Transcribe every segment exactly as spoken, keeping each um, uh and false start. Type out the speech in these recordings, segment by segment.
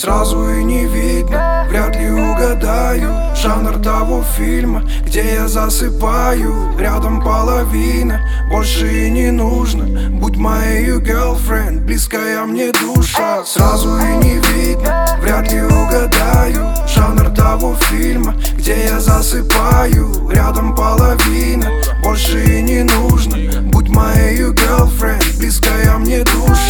Сразу и не видно, вряд ли угадаю жанр того фильма, где я засыпаю. Рядом половина, больше и не нужно. Будь моей girlfriend, близкая мне душа. Сразу и не видно, вряд ли угадаю жанр того фильма, где я засыпаю. Рядом половина, больше и не нужно. Будь моей girlfriend, близкая мне душа.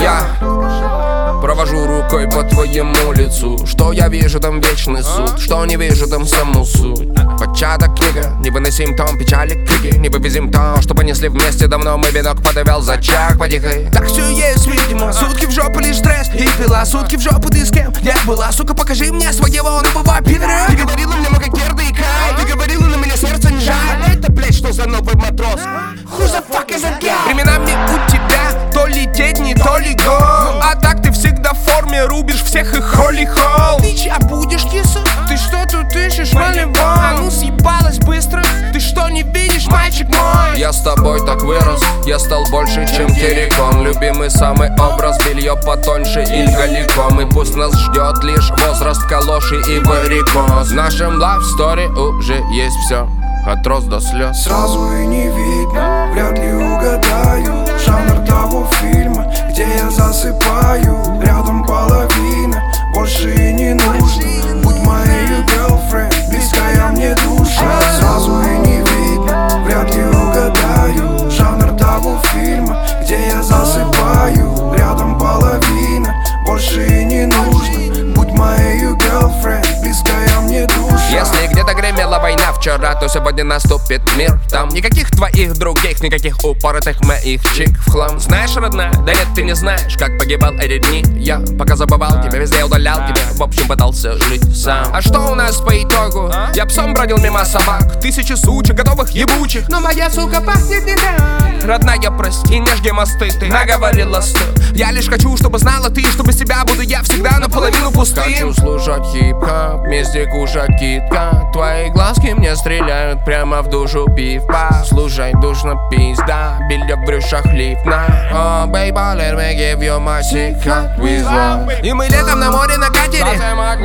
Я провожу рукой по твоему лицу. Что я вижу, там вечный суд. Что не вижу, там саму суть. Початок книга, невыносим том печали крики. Не вывезем то, что понесли вместе. Давно мы венок подавил за чак потихой. Так все есть, видимо. Сутки в жопу лишь стресс. И пила сутки в жопу, ты с кем не была. Сука, покажи мне своего нового пидора. Ты говорила мне много керды и кай. Ты говорила, на меня сердце не жаль. Это, блядь, что за новый матрос? Who the fuck is that guy? Временами у тебя то лететь, не то ли гол. А так ты всегда в форме, рубишь всех и холи-хол. Ты чья будешь, киса? Ты что тут ищешь, волейбол? А ну съебалась быстро. Ты что не видишь, мальчик мой? Я с тобой так вырос, я стал больше, чем террикон. Любимый самый образ, белье потоньше и голиком. И пусть нас ждет лишь возраст калоши и варикоз. В нашем love story уже есть все, от роз до слез. Сразу и не видно, вряд ли угадаю жанр того фильма, где я засыпаю. Рядом половина, больше и не нужно. Будь моей girlfriend, близкая мне душа. Сразу и не видно, вряд ли угадаю жанр того фильма, где я засыпаю. Рядом половина, больше и не нужно. Будь моей girlfriend, близкая мне душа. Если где-то гремела война вчера, то сегодня наступит мир. Там никаких твоих других, никаких упоротых моих чик в хлам. Знаешь, родная? Да нет, ты не знаешь, как погибал эти дни. Я пока забывал тебя, везде удалял тебя. В общем, пытался жить сам. А что у нас по итогу? Я псом бродил мимо собак. Тысячи сучек, готовых ебучих. Но моя сука пахнет не так. Родная, прости, не жги мосты, ты наговорила стыл. Я лишь хочу, чтобы знала ты, что без тебя буду я всегда наполовину пустым. Хочу слушать хип-хоп, вместе кушать китка. Твои глазки мне стреляют прямо в душу, пивка. Слушай, душно пизда, белье в брюшах липна. Oh, baby, let me give you my secret with love. И мы летом на море на катере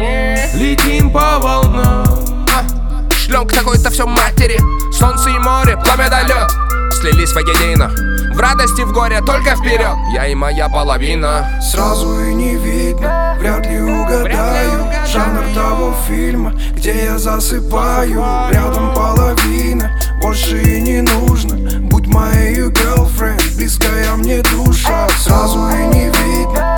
летим по волнам. Шлем к такой-то все матери. Солнце и море, пламя да лед слились воедино. В радости, в горе, только вперед. Я и моя половина. Сразу и не видно, вряд ли угадаю жанр того фильма, где я засыпаю. Рядом половина, больше и не нужно. Будь моей girlfriend, близкая мне душа. Сразу и не видно,